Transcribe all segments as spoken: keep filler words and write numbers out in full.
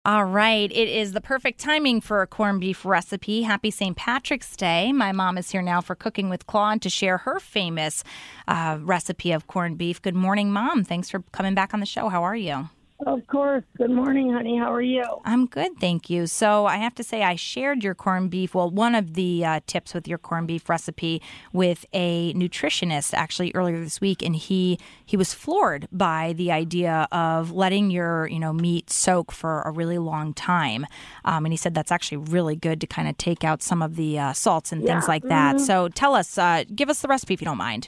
All right. It is the perfect timing for a corned beef recipe. Happy Saint Patrick's Day. My mom is here now for Cooking with Claude to share her famous uh, recipe of corned beef. Good morning, Mom. Thanks for coming back on the show. How are you? Of course. Good morning, honey. How are you? I'm good, thank you. So I have to say I shared your corned beef, well, one of the uh, tips with your corned beef recipe with a nutritionist actually earlier this week, and he he was floored by the idea of letting your, you know, meat soak for a really long time. Um, and he said that's actually really good to kind of take out some of the uh, salts and Yeah. things like that. Mm-hmm. So tell us, uh, give us the recipe if you don't mind.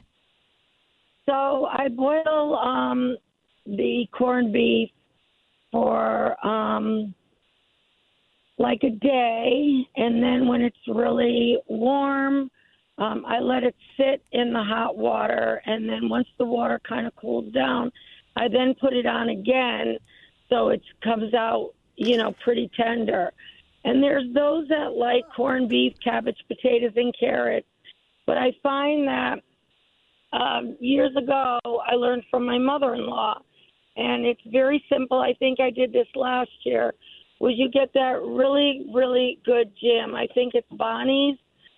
So I boil um, the corned beef for um, like a day, and then when it's really warm, um, I let it sit in the hot water, and then once the water kind of cools down, I then put it on again so it comes out, you know, pretty tender. And there's those that like corned beef, cabbage, potatoes, and carrots, but I find that um, years ago I learned from my mother-in-law, and it's very simple. I think I did this last year. Was you get that really, really good jam? I think it's Bonnie's,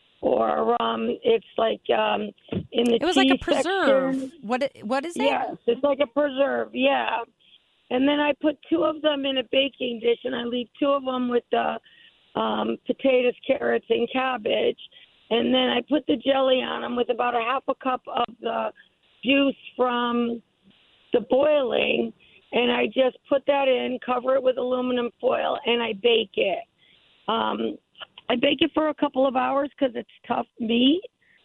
or um, it's like um, in the It was cheese like a preserve. section. What what is it? Yes, it's like a preserve. Yeah, and then I put two of them in a baking dish, and I leave two of them with the um, potatoes, carrots, and cabbage, and then I put the jelly on them with about a half a cup of the juice from the boiling, and I just put that in, cover it with aluminum foil, and I bake it. Um, I bake it for a couple of hours because it's tough meat,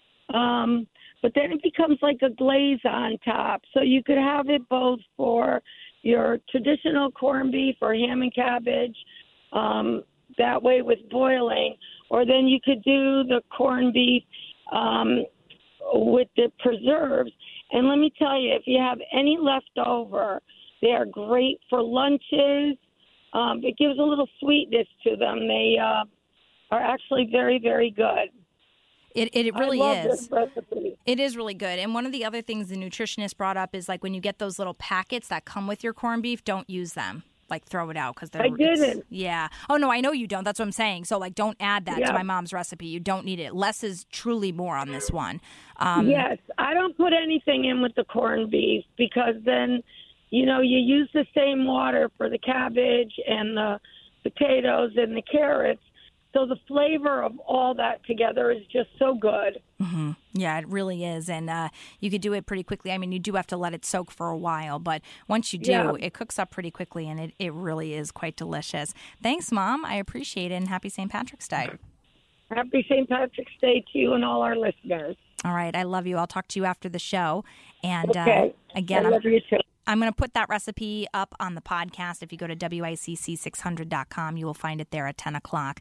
um, but then it becomes like a glaze on top. So you could have it both for your traditional corned beef or ham and cabbage, um, that way with boiling, or then you could do the corned beef um, with the preserves. And let me tell you, if you have any left over, they are great for lunches. Um, it gives a little sweetness to them. They uh, are actually very, very good. It it really I love is. this recipe. It is really good. And one of the other things the nutritionist brought up is like when you get those little packets that come with your corned beef, don't use them. Like throw it out because they're. I didn't. Yeah. Oh no, I know you don't. That's what I'm saying. So like, don't add that Yeah. to my mom's recipe. You don't need it. Less is truly more on this one. Um, Yes, I don't put anything in with the corned beef because then, you know, you use the same water for the cabbage and the potatoes and the carrots. So the flavor of all that together is just so good. Mm-hmm. Yeah, it really is. And uh, you could do it pretty quickly. I mean, you do have to let it soak for a while, but once you do, Yeah. it cooks up pretty quickly, and it, it really is quite delicious. Thanks, Mom. I appreciate it, and happy Saint Patrick's Day. Happy Saint Patrick's Day to you and all our listeners. All right, I love you. I'll talk to you after the show. And Okay. uh, again, I I'm, love you too. I'm going to put that recipe up on the podcast. If you go to W I C C six hundred dot com, you will find it there at ten o'clock.